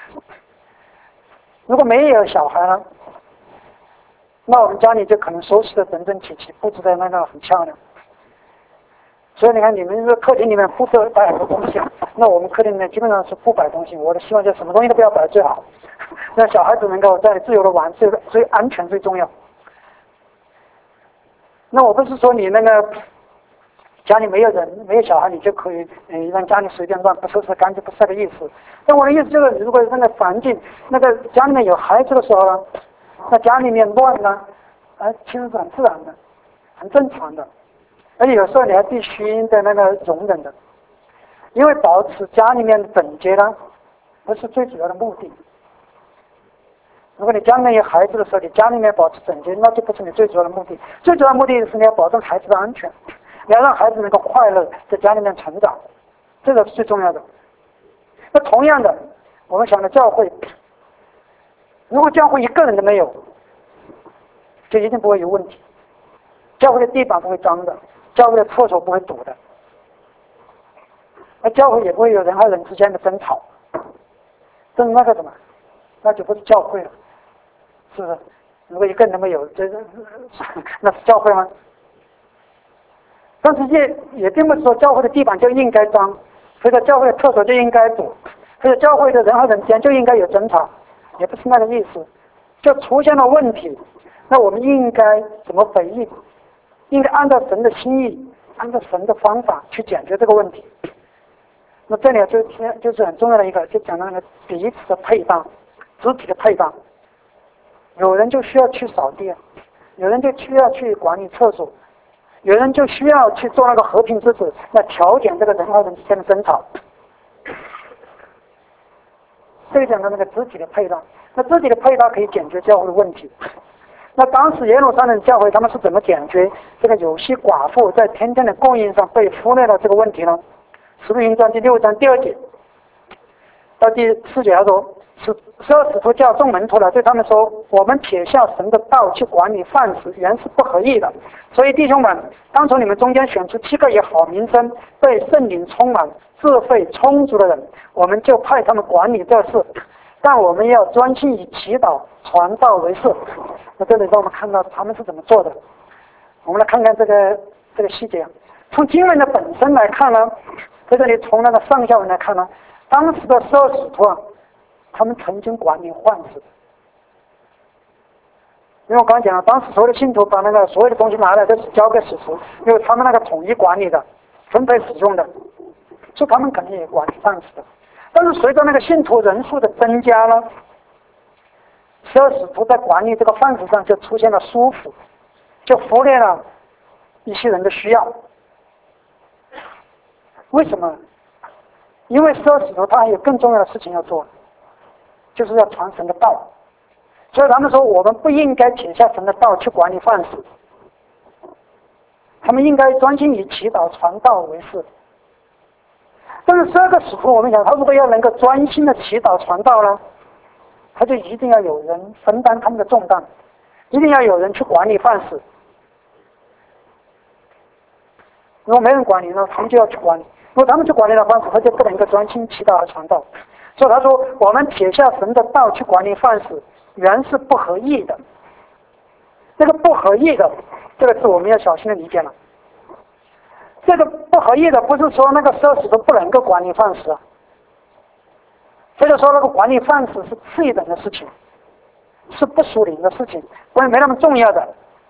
如果没有小孩呢，那我们家里就可能收拾的整整齐齐，布置的那个很漂亮。所以你看，你们这客厅里面不是摆很多东西，那我们客厅里面基本上是不摆东西。我的希望就是什么东西都不要摆最好，让小孩子能够在自由的玩，最安全最重要。那我不是说你那个家里没有人没有小孩，你就可以让家里随便乱，不收拾干净，不是这个意思。但我的意思就是，如果那个环境，那个家里面有孩子的时候呢，那家里面乱呢，其实是很自然的，很正常的。而且有时候你还必须的那个容忍的，因为保持家里面的整洁呢，不是最主要的目的。如果你家里面有孩子的时候，你家里面保持整洁，那就不是你最主要的目的。最主要的目的是你要保证孩子的安全，你要让孩子能够快乐在家里面成长，这个是最重要的。那同样的，我们想的教会，如果教会一个人都没有，就一定不会有问题。教会的地板不会脏的，教会的厕所不会堵的，而教会也不会有人和人之间的争吵。这那个什么，那就不是教会了，是不是？如果一个人都没有，那是教会吗？但是也并不是说教会的地板就应该脏，或者教会的厕所就应该堵，或者教会的人和人之间就应该有争吵，也不是那个意思。就出现了问题，那我们应该怎么回应？应该按照神的心意，按照神的方法去解决这个问题。那这里就是很重要的一个，就讲到那个彼此的配搭，肢体的配搭。有人就需要去扫地，有人就需要去管理厕所，有人就需要去做那个和平之子，来调解这个人和人之间的争吵。这个讲到那个肢体的配搭，那肢体的配搭可以解决教会的问题。那当时耶路撒冷教会他们是怎么解决这个有些寡妇在天天的供应上被忽略了这个问题呢？使徒行传第6章第2节到第4节，他说12使徒叫众门徒来，对他们说：我们撇下神的道去管理饭食，原是不合意的。所以弟兄们，当从你们中间选出7个以好名声、被圣灵充满、智慧充足的人，我们就派他们管理这事。但我们要专心以祈祷、传道为事。那这里让我们看到他们是怎么做的。我们来看看这个细节。从经文的本身来看呢，在这里从那个上下文来看呢，当时的12使徒他们曾经管理饭食， 因为我刚讲了，当时所有的信徒把那个所有的东西拿来都是交给使徒，因为他们那个统一管理的、分配使用的，所以他们肯定也管理饭食的。但是随着那个信徒人数的增加呢，12使徒在管理这个饭食上就出现了疏忽，就忽略了一些人的需要。为什么？因为12使徒他还有更重要的事情要做，就是要传神的道。所以他们说，我们不应该撇下神的道去管理饭食，他们应该专心以祈祷传道为事。但是12个使徒，我们想，他如果要能够专心的祈祷传道呢，他就一定要有人分担他们的重担，一定要有人去管理饭食。如果没人管理呢，他们就要去管理。如果他们去管理的饭食，他就不能够专心祈祷和传道。所以他说，我们撇下神的道去管理饭食，原是不合意的。这个不合意的这个字，我们要小心的理解了。这个不合意的不是说那个12使徒不能够管理饭食啊，或者说那个管理饭食是次一等的事情，是不属灵的事情，关键没那么重要的，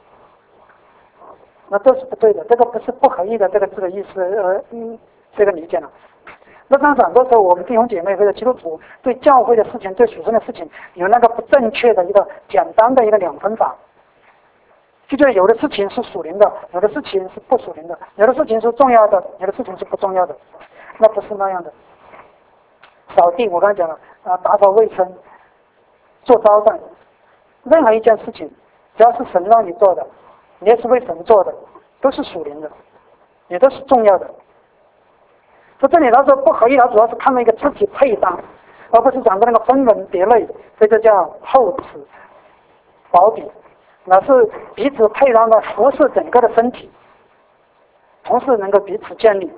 那都是不对的。这个不是不合意的这个字的意思，这个理解了。那当然很多时候我们弟兄姐妹或者基督徒对教会的事情、对属圣的事情有那个不正确的一个简单的一个2分法，就觉得有的事情是属灵的，有的事情是不属灵的，有的事情是重要的，有的事情是不重要的，那不是那样的。扫地我刚才讲了打扫卫生、做招待，任何一件事情只要是神让你做的，你也是为神做的，都是属灵的，也都是重要的。在这里他说不合意，他主要是看到一个肢体配搭，而不是讲的那个分门别类，所以这叫厚此薄彼，那是彼此配搭的服侍整个的身体，同时能够彼此建立。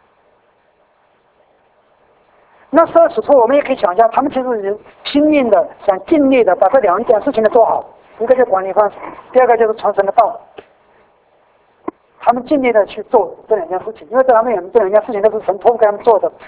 那12使徒我们也可以想象，他们其实是拼命的想尽力的把这2件事情都做好，一个就是管理饭食，第二个就是传神的道。他们尽力的去做这2件事情，因为这2件事情都是神托付给他们做的。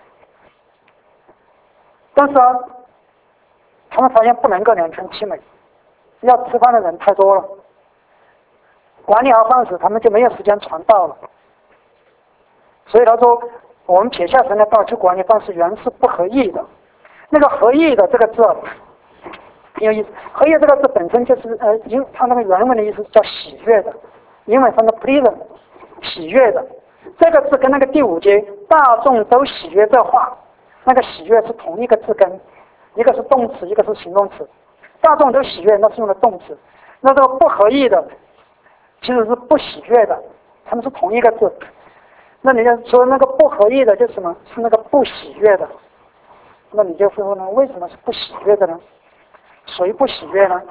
但是他们发现不能够2全其美，要吃饭的人太多了，管理好饭食，他们就没有时间传道了。所以他说，我们撇下神的道去管理饭食，原是不合意的。那个合意的这个字很有意思，合意这个字本身就是它那个原文的意思叫喜悦的。英文上的 pleasant 喜悦的这个字跟那个第5节大众都喜悦这话，那个喜悦是同一个字根，一个是动词，一个是形容词。大众都喜悦那是用的动词，那这个不合意的其实是不喜悦的，他们是同一个字。那你就说那个不合意的就是什么？是那个不喜悦的。那你就会问呢，为什么是不喜悦的呢？谁不喜悦呢？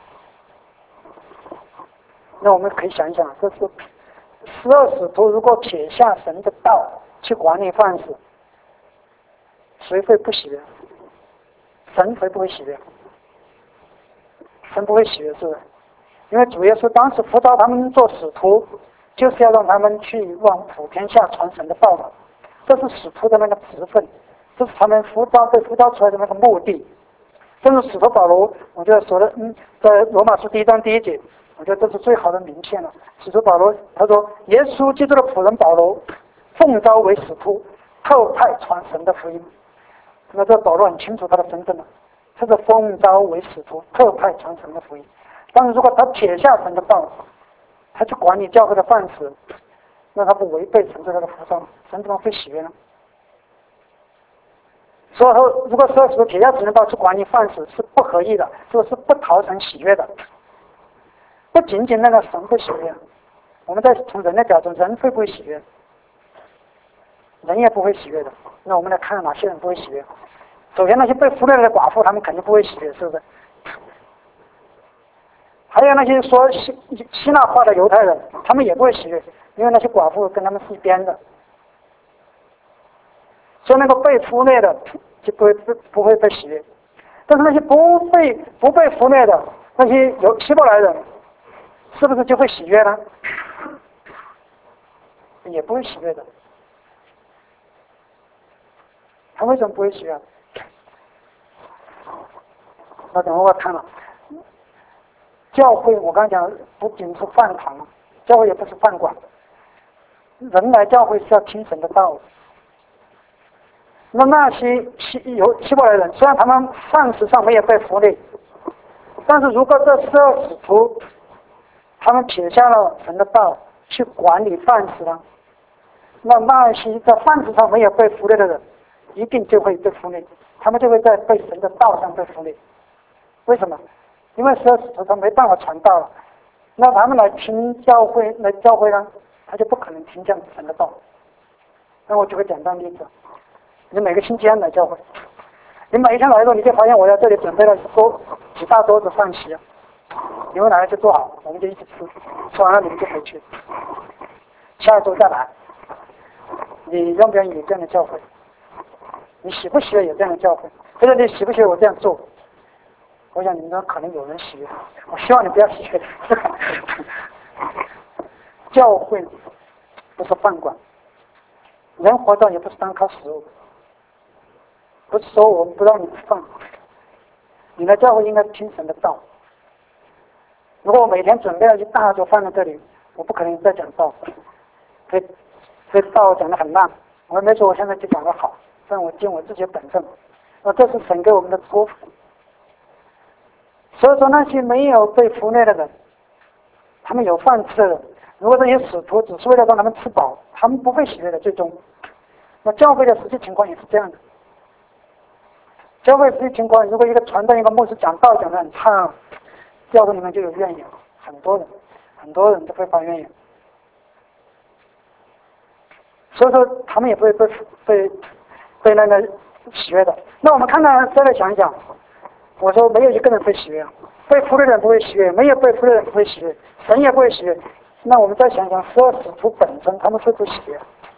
那我们可以想一想，这是12使徒如果撇下神的道去管理饭食，谁会不喜悦？神会不会喜悦？神不会喜悦，是不是？因为主耶稣当时呼召他们做使徒，就是要让他们去往普天下传神的道嘛，这是使徒的那个职分，这是他们被呼召出来的那个目的。正是使徒保罗，我觉得说的，在罗马书1章1节，我觉得这是最好的明显了。使徒保罗他说，耶稣基督的仆人保罗，奉召为使徒，特派传神的福音。那这保罗很清楚他的身份了，他是奉召为使徒，特派传神的福音。但是如果他撇下神的道，他去管理教会的饭食，那他不违背神对他的呼召，神怎么会喜悦呢？所以说，如果12使徒撇下神的道去管理饭食是不合意的，是不讨神喜悦的。不仅仅那个神不喜悦，我们再从人的角度，人会不会喜悦？人也不会喜悦的。那我们来看哪些人不会喜悦。首先那些被忽略的寡妇，他们肯定不会喜悦，是不是？还有那些说希腊话的犹太人，他们也不会喜悦，因为那些寡妇跟他们是一边的。所以那个被忽略的就不会被喜悦，但是那些不被忽略的那些希伯来人，是不是就会喜悦呢？也不会喜悦的。他为什么不会喜悦？那等会我看了， 教会我刚才讲不仅是饭堂，教会也不是饭馆。人来教会是要听神的道。那些希伯来人，虽然他们饭食上没有被福利，但是如果这12使徒他们撇下了神的道去管理饭食了，那些在饭食上没有被福利的人，一定就会被福利，他们就会在被神的道上被福利。为什么？因为12使徒他没办法传道了，那他们来教会呢，他就不可能听这样神的道。那我举个简单例子，你每个星期天来教会，你每一天来的时候，你就发现我在这里准备了几大桌子饭席，你们哪个就做好，我们就一起吃，吃完了你们就回去，下一周再来。你愿不愿意有这样的教会？你喜不喜欢有这样的教会？或者你喜不喜欢我这样做？我想你们可能有人喜悦，我希望你不要喜悦。教会不是饭馆，人活着也不是单靠食物，不是说我们不让你吃饭，你来教会应该听神的道。如果我每天准备了一大桌饭在这里，我不可能再讲道，这道讲得很烂，我也没说我现在就讲得好，让我尽我自己的本分。这是神给我们的托付。所以说那些没有被福利的人，他们有饭吃的人，如果这些使徒只是为了让他们吃饱，他们不会喜悦的。最终，那教会的实际情况也是这样的。教会实际情况，如果一个传道一个牧师讲道讲得很差，教会里面就有怨言，很多人都会发怨言。所以说他们也不会被那个喜悦的。那我们看看，再来想一想，我说没有一个人会喜悦，被福的人不会喜悦，没有被福的人不会喜悦，神也不会喜悦。那我们再想想12使徒本身，他们会不会喜悦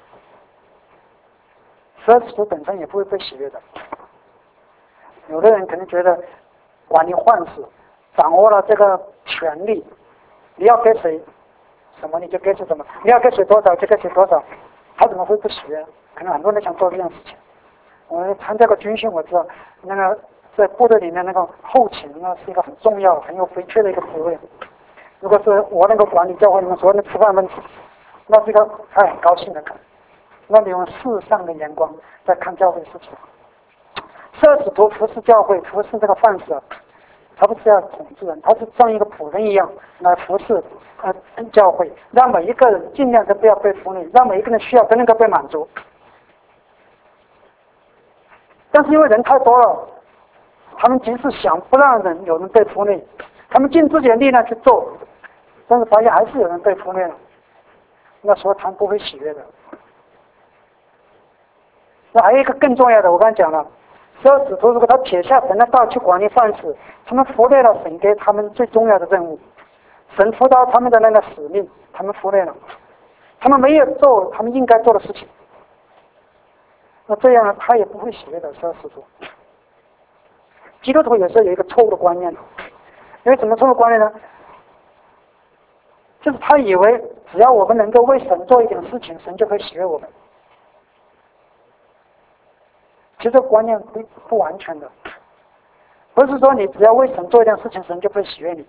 ？12使徒本身也不会被喜悦的。有的人可能觉得管理患事，掌握了这个权利，你要给谁什么你就给谁什么，你要给谁多少就给谁多少，他怎么会不喜悦？可能很多人想做这件事情。我参加过军训，我知道那个在部队里面那个后勤呢是一个很重要、很有回缺的一个职位。如果是我能够管理教会里面所有的吃饭问题，那是一个他很高兴的看。那你用世上的眼光在看教会事情。12使徒服侍教会，服侍这个饭食，他不是要统治人，他是像一个仆人一样来服侍教会，让每一个人尽量都不要被福利，让每一个人需要都能够被满足。但是因为人太多了，他们即使想不让有人被福利，他们尽自己的力量去做，但是发现还是有人被福利了，那时候他们不会喜悦的。那还有一个更重要的，我刚才讲了，12使徒如果他撇下神的道去管理饭食，他们忽略了神给他们最重要的任务，神辅导他们的那个使命，他们忽略了，他们没有做他们应该做的事情。那这样他也不会喜悦的12使徒。基督徒有时候有一个错误的观念，因为什么错误观念呢？就是他以为只要我们能够为神做一点事情，神就会喜悦我们。其实这个观念不完全的，不是说你只要为神做一点事情，神就会喜悦你。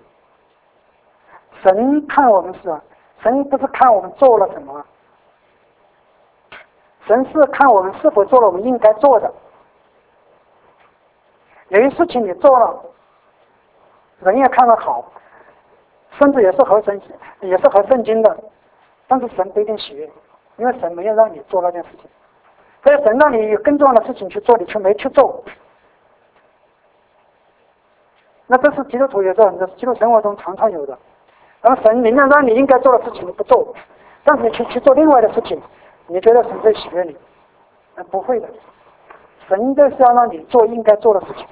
神看我们是神不是看我们做了什么，神是看我们是否做了我们应该做的。有些事情你做了，人也看得好，甚至也是合圣经的，但是神不一定喜悦，因为神没有让你做那件事情。所以神让你有更重要的事情去做，你却没去做。那这是基督徒有时候很基督生活中常常有的。然后神明明让你应该做的事情你不做，但是你去做另外的事情，你觉得神会喜悦你？不会的，神就是要让你做应该做的事情。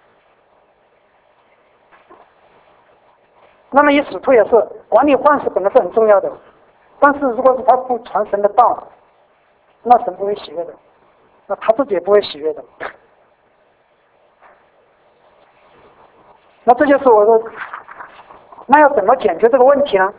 那么使徒也是管理饭食本来是很重要的，但是如果是他不传神的道，那神不会喜悦的，那他自己也不会喜悦的。那这就是我说，那要怎么解决这个问题呢？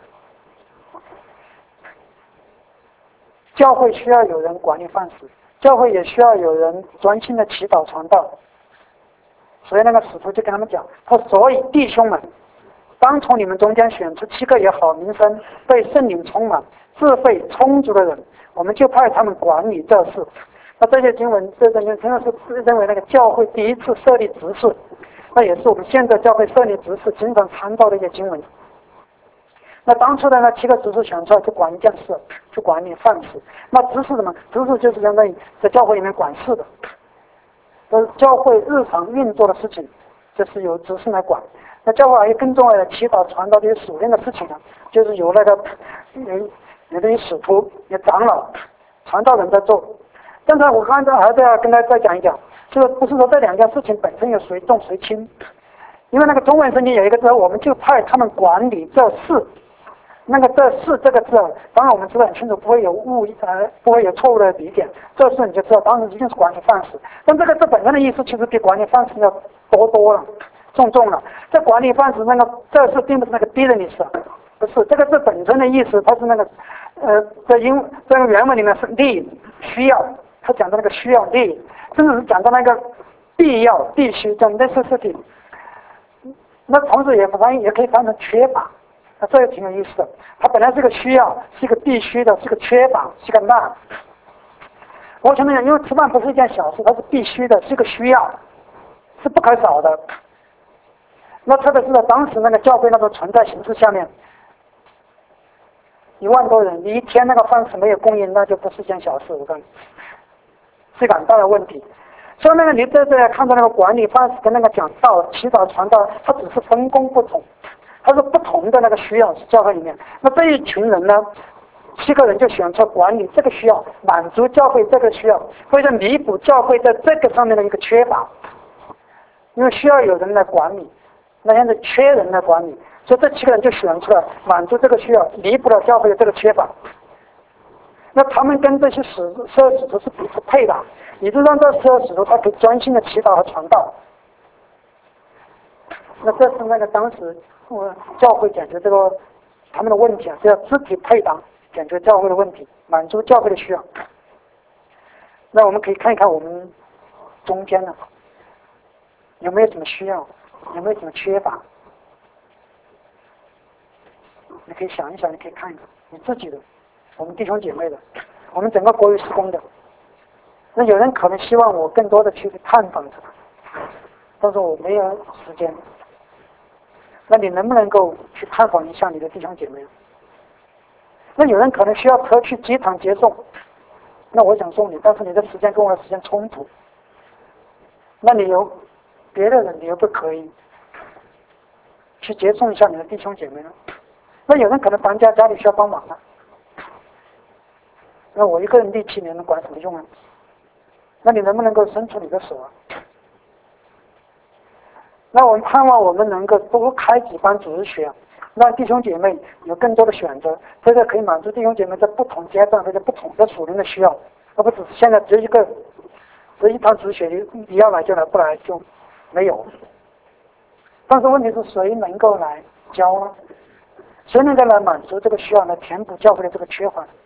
教会需要有人管理饭食，教会也需要有人专心的祈祷传道。所以那个使徒就跟他们讲，他说：“所以弟兄们， 当从你们中间选出7个也好名声、被圣灵充满、智慧充足的人，我们就派他们管理这事。那这些经文，这真的是认为那个教会第一次设立执事，那也是我们现在教会设立执事经常参照的一些经文。那当初的那7个执事选出来就管一件事，就管理饭食。那执事什么？执事就是相当于在教会里面管事的，教会日常运作的事情，这是由执事来管。那教会还有更重要的祈祷、传道这些属灵的事情呢，就是由那个有的使徒、有长老、传道人在做。刚才我刚才还是要跟大家再讲一讲，就是不是说这2件事情本身有谁重谁轻，因为那个中文圣经有一个字，我们就派他们管理这事。那个这事这个字，当然我们知道很清楚，不会有不会有错误的理解。这事你就知道，当时一定是管理饭食。但这个字本身的意思，其实比管理饭食要多了，重了。这管理饭食那个这事并不是那个 business， 不是这个字本身的意思，它是那个在这个原文里面是 need 需要，他讲的那个需要 need， 甚至是讲到那个必要必须叫 necessity。那同时也可以翻成缺乏。那这也挺有意思的，它本来是个需要，是一个必须的，是个缺乏，是个难。我前面讲，因为吃饭不是一件小事，它是必须的，是个需要，是不可少的。那特别是在当时那个教会那种存在形式下面，1万多人，你一天那个饭食没有供应，那就不是件小事，我告诉你，是一个很大的问题。所以那个你在这看到那个管理饭食跟那个讲道、祈祷、传道，它只是分工不同。它是不同的那个需要是教会里面，那这一群人呢，7个人就选出管理这个需要，满足教会这个需要，或者弥补教会在这个上面的一个缺乏，因为需要有人来管理，那现在缺人来管理，所以这7个人就选出来满足这个需要，弥补了教会的这个缺乏。那他们跟这些12使徒是彼此配的，也就让这12使徒他可以专心的祈祷和传道。那这是那个当时教会解决这个他们的问题啊，这叫肢体配搭，解决教会的问题，满足教会的需要。那我们可以看一看我们中间呢，有没有什么需要，有没有什么缺乏？你可以想一想，你可以看一看你自己的，我们弟兄姐妹的，我们整个国语事工的。那有人可能希望我更多的去探访他，但是我没有时间。那你能不能够去探访一下你的弟兄姐妹？那有人可能需要车去机场接送，那我想送你，但是你的时间跟我的时间冲突，那你有别的人，你又不可以去接送一下你的弟兄姐妹呢？那有人可能搬家，家里需要帮忙啊，那我一个人力气你能管什么用啊？那你能不能够伸出你的手啊？那我们盼望我们能够多开几班主日学，让弟兄姐妹有更多的选择，这个可以满足弟兄姐妹在不同阶段或者不同的属灵的需要，而不只是现在只有一堂主日学，你要来就来，不来就没有。但是问题是谁能够来教呢？谁能够来满足这个需要，来填补教会的这个缺乏？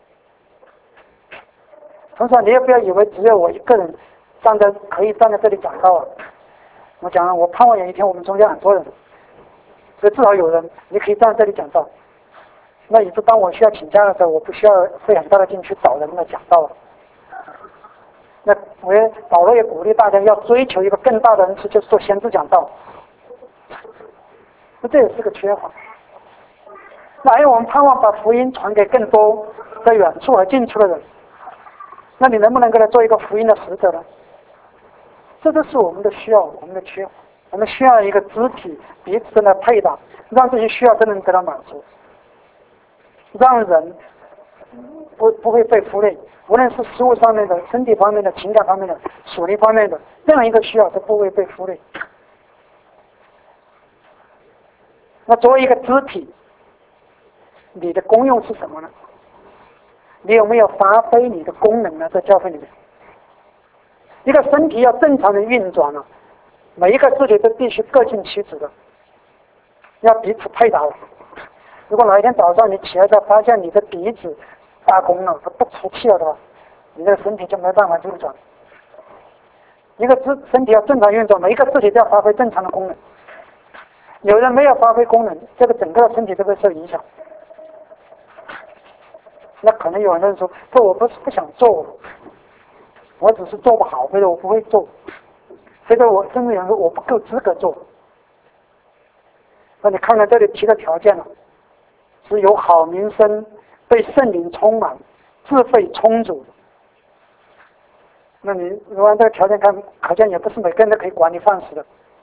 同时你也不要以为只有我一个人可以站在这里讲道啊。我讲了，我盼望有一天我们中间很多人，所以至少有人你可以站在这里讲道。那以致当我需要请假的时候，我不需要费很大的劲去找人来讲道了。那保罗也鼓励大家要追求一个更大的恩赐，就是做先知讲道。那这也是个缺乏。那还有我们盼望把福音传给更多在远处和近处的人。那你能不能够来做一个福音的使者呢？这都是我们的需要，我们的缺乏。我们需要一个肢体彼此的配搭，让这些需要都能得到满足，让人不会被忽略，无论是食物上面的、身体方面的、情感方面的、属灵方面的，这样一个需要都不会被忽略。那作为一个肢体，你的功用是什么呢？你有没有发挥你的功能呢？在教会里面，一个身体要正常的运转呢，每一个肢体都必须各尽其职的，要彼此配搭的。如果哪一天早上你起来之后发现你的鼻子罢工了，它不出气了的话，你的身体就没办法运转。一个身体要正常运转，每一个肢体都要发挥正常的功能。 有人没有发挥功能，这个整个身体都会受影响。那可能有人说，这我不是不想做，我只是做不好，或者我不会做，或者我甚至有人说我不够资格做。那你看看这里提的条件了，是有好名声、被圣灵充满、智慧充足。那你如果按这个条件看，可见也不是每个人都可以管理饭食的。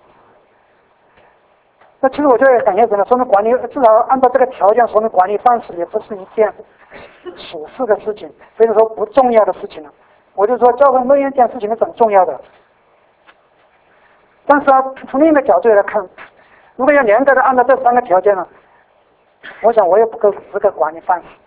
那其实我觉得感谢神了，说明管理至少按照这个条件，说明管理饭食也不是一件琐事的事情，或者说不重要的事情了。我就说教会每一件事情都很重要的。但是从另一个角度来看，如果要严格的按照这3个条件呢，我想我也不够资格管理饭食。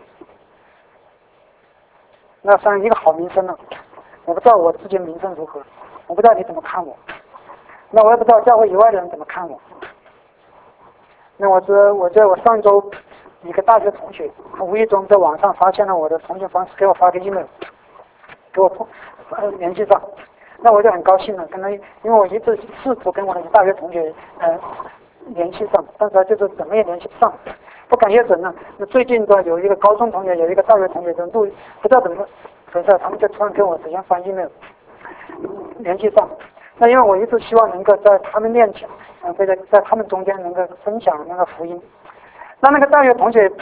那像一个好名声呢，我不知道我自己名声如何，我不知道你怎么看我，那我也不知道教会以外的人怎么看我。那我觉得我上周一个大学同学，他无意中在网上发现了我的通讯方式，给我发个 email， 给我联系上，那我就很高兴了。跟他，因为我一直试图跟我的大学同学联系上，但是就是怎么也联系不上。不感谢神呢，那最近的有一个高中同学，有一个大学同学的不知道怎么回事，他们就突然跟我直接发 email 联系上。那因为我一直希望能够在他们面前，或者在他们中间能够分享那个福音。那个大学同学，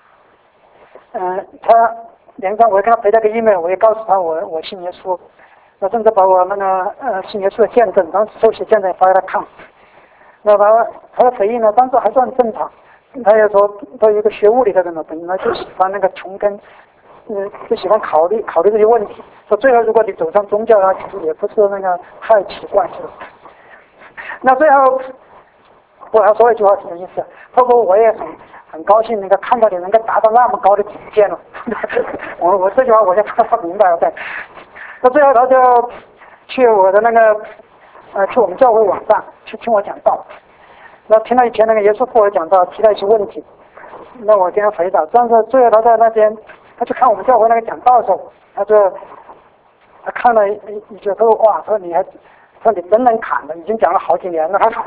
他连上我也跟他回了个 email， 我也告诉他我信耶稣，那甚至把我那个信耶稣的见证，当时手写见证发给他看。那他的回应呢，当时还算正常。他也说，他有一个学物理的人呢，本来就喜欢那个穷根。就喜欢考虑这些问题。说最后，如果你走上宗教啊，其实也不是那个太奇怪，是吧？那最后我要说一句话，什么意思？不过我也很高兴，能够看到你能够达到那么高的境界了。我这句话我就看不明白了。对。那最后他就去我的那个去我们教会网站去听我讲道。那听了以前那个耶稣复活讲道，提了一些问题，那我跟他回答。但是最后他在那边。他去看我们教会那个讲道的时候，他看了一句，他说哇，他说你真能侃的，已经讲了好几年了。他说，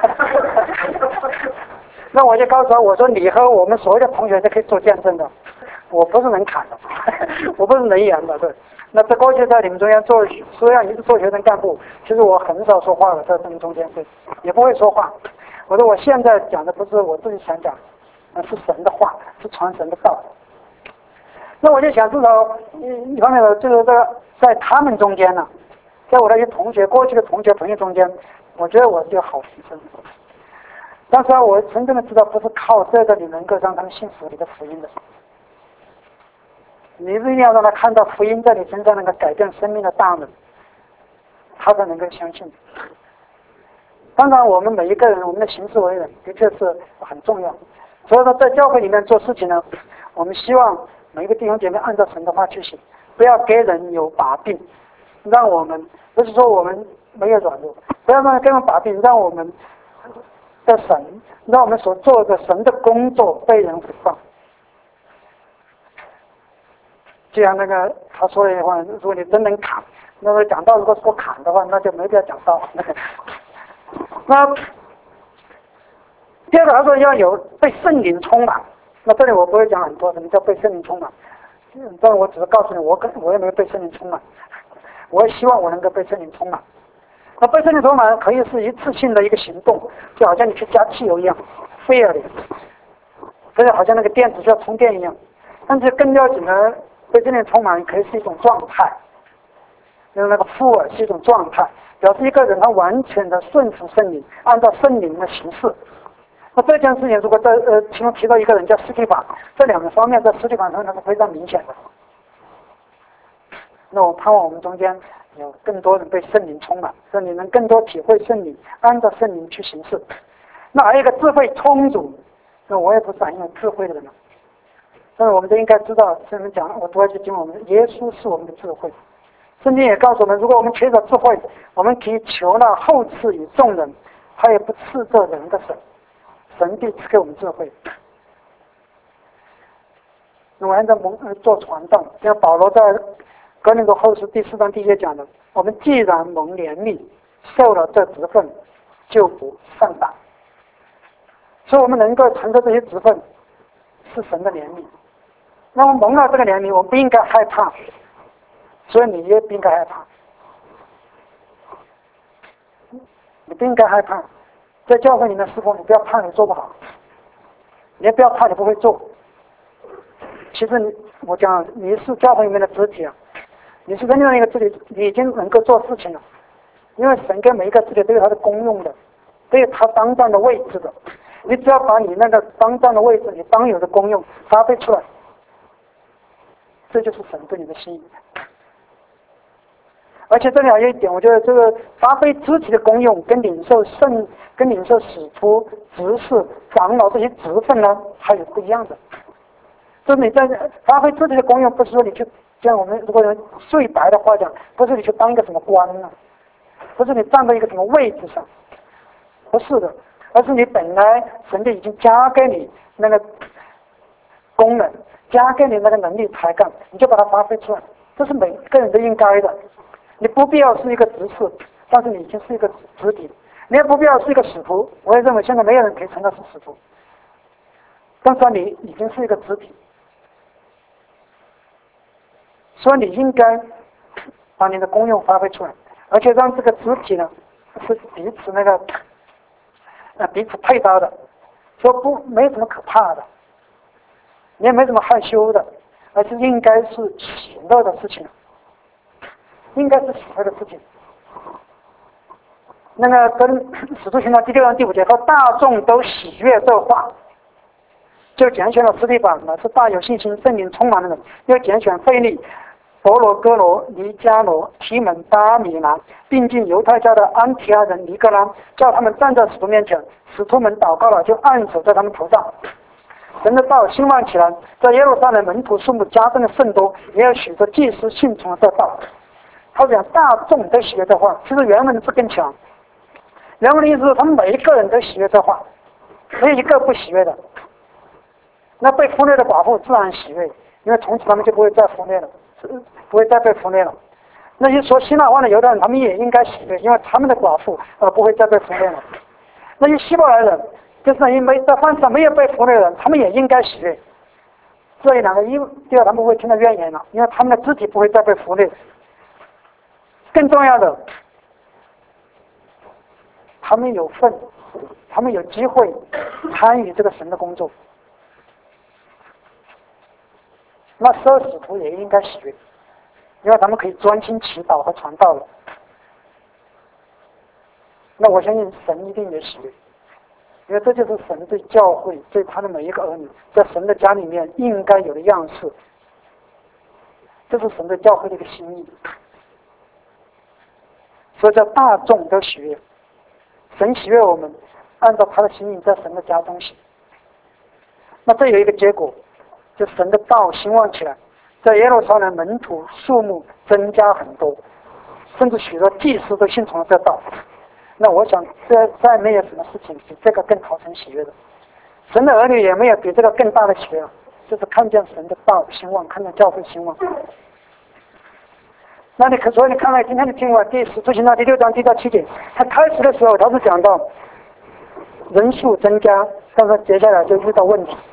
那我就告诉他，我说你和我们所有的同学都可以做见证的，我不是能侃的，我不是能言的，对。那这过去在你们中间虽然一直做学生干部，其实我很少说话的，在你们中间对，也不会说话。我说我现在讲的不是我自己想讲，是神的话，是传神的道。那我就想，至少一方面呢，就是这个在他们中间呢，在我那些同学、过去的同学朋友中间，我觉得我是有好名声。但是我真正的知道，不是靠这个你能够让他们信服你的福音的，你一定要让他看到福音在你身上能够改变生命的大门，他才能够相信。当然，我们每一个人，我们的行事为人的确是很重要。所以说，在教会里面做事情呢，我们希望每一个弟兄姐妹按照神的话去行，不要给人有把柄，让我们不是说我们没有软弱，不要让给人把柄，让我们的神，让我们所做的神的工作被人诽谤。就像那个他说的话，如果你真能砍，那么讲道如果是不砍的话，那就没必要讲道。那第二个他说要有被圣灵充满。那这里我不会讲很多什么叫被圣灵充满，但我只是告诉你，我也没有被圣灵充满，我也希望我能够被圣灵充满。那被圣灵充满可以是一次性的一个行动，就好像你去加汽油一样，费尔的，所以好像那个电池需要充电一样。但是更要紧的，被圣灵充满可以是一种状态，因为那个富尔是一种状态，表示一个人他完全的顺服圣灵，按照圣灵的形式。那这件事情，如果在其中提到一个人叫司提反，这两个方面在司提反上它是非常明显的。那我盼望我们中间有更多人被圣灵充满，让你能更多体会圣灵，按照圣灵去行事。那还有一个智慧充足，那我也不是很有智慧的人了，但是我们都应该知道，圣经讲，我读一句经文，我们耶稣是我们的智慧。圣经也告诉我们，如果我们缺少智慧，我们可以求那后赐与众人，他也不赐这人的神。神必赐给我们智慧。那我按照做传道，像保罗在哥林多后书第4章第1节讲的，我们既然蒙怜悯，受了这职分，就不上当。 所以我们能够承受这些职分，是神的怜悯。那么蒙了这个怜悯，我们不应该害怕，所以你也不应该害怕。你不应该害怕，在教会里面侍奉，你不要怕你做不好，你也不要怕你不会做。其实我讲，你是教会里面的肢体啊，你是真正的一个肢体，你已经能够做事情了。因为神跟每一个肢体都有它的功用的，都有它当占的位置的。你只要把你那个当占的位置，你当有的功用发挥出来，这就是神对你的心意。而且这里还有一点，我觉得这个发挥肢体的功用跟领受使徒、执事、长老这些职分呢，还有不一样的。就是你在发挥肢体的功用，不是说你去像我们如果最白的话讲，不是你去当一个什么官呢，不是你站在一个什么位置上，不是的，而是你本来神就已经加给你那个功能，加给你那个能力才干，你就把它发挥出来，这是每个人都应该的。你不必要是一个执事，但是你已经是一个肢体；你也不必要是一个使徒，我也认为现在没有人可以称他是使徒，但是你已经是一个肢体，所以你应该把你的功用发挥出来，而且让这个肢体呢是彼此彼此配搭的，说没什么可怕的，你也没什么害羞的，而是应该是喜乐的事情。应该是喜乐的事情。那个跟使徒行传第6章第5节说，大众都喜悦这话，就拣选了司提反呢，是大有信心、圣灵充满的人；又拣选腓利、伯罗哥罗、尼加罗、提门、巴米拿，并进犹太家的安提阿人尼哥拉，叫他们站在使徒面前。使徒们祷告了，就按手在他们头上。神的道兴旺起来，在耶路撒冷门徒数目加增的甚多，也有许多祭司信从了这道。他讲大众都喜悦这话，其实原文的字更强。原文的意思是，他们每一个人都喜悦这话，没有一个不喜悦的。那被俘掠的寡妇自然喜悦，因为从此他们就不会再俘掠了，不会再被俘掠了。那些说希腊话的犹太人，他们也应该喜悦，因为他们的寡妇不会再被俘掠了。那些希伯来人，就是那些在饭上没有被俘掠的人，他们也应该喜悦。这两个第二，他们不会听到怨言了，因为他们的肢体不会再被俘掠。更重要的，他们有份，他们有机会参与这个神的工作。那12使徒也应该喜悦，因为他们可以专心祈祷和传道了。那我相信神一定也喜悦，因为这就是神对教会、对他的每一个儿女，在神的家里面应该有的样式。这是神对教会的一个心意。所以叫大众都喜悦，神喜悦我们按照他的心意在神的家中行。那这有一个结果，就神的道兴旺起来，在耶路撒冷门徒数目增加很多，甚至许多祭司都信从了这道。那我想再没有什么事情比这个更讨神喜悦的，神的儿女也没有比这个更大的喜悦了，就是看见神的道兴旺，看见教会兴旺。那所以你看来今天的经文使徒行传第6章第7节，他开始的时候他是讲到人数增加，但是接下来就遇到问题。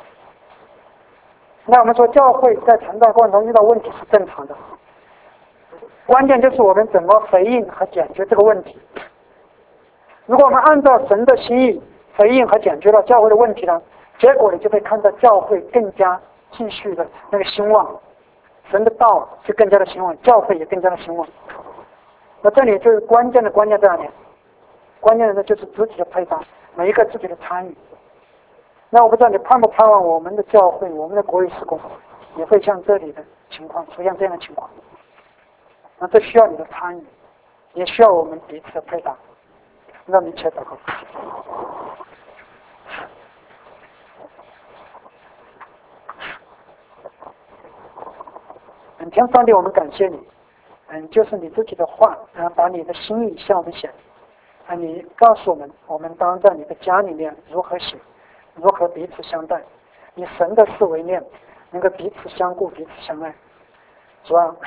那我们说教会在成长过程中遇到问题是正常的，关键就是我们怎么回应和解决这个问题。如果我们按照神的心意回应和解决了教会的问题呢，结果你就会看到教会更加继续的那个兴旺，神的道就更加的兴旺，教会也更加的兴旺。那这里就是关键在哪里？关键的就是肢体的配搭，每一个肢体的参与。那我不知道你盼不盼望我们的教会、我们的国语事工也会像这里的情况出现这样的情况？那这需要你的参与，也需要我们彼此的配搭。让你一起祷告。天父上帝，我们感谢你，就是你自己的话，把你的心意向我们显，你告诉我们，我们当在你的家里面如何行，如何彼此相待，以神的事为念，能够彼此相顾，彼此相爱。主啊，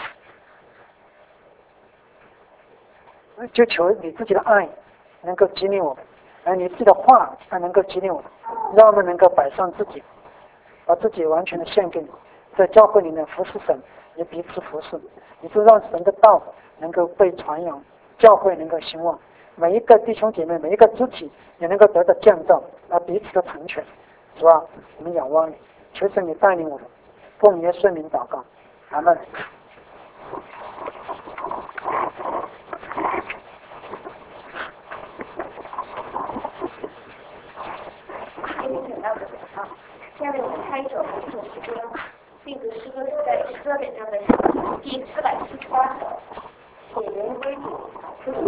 就求你自己的爱能够激励我们， 你自己的话才能够激励我们，让我们能够摆上自己，把自己完全的献给你，在教会里面服侍神，也彼此服侍，也就让神的道能够被传扬，教会能够兴旺，每一个弟兄姐妹，每一个肢体也能够得到建造，彼此的成全。主啊，我们仰望你，求神你带领我们，奉耶稣名祷告，阿们。 下面我们开一首诗歌，这个诗歌是在诗歌本上的第448首，写人归主。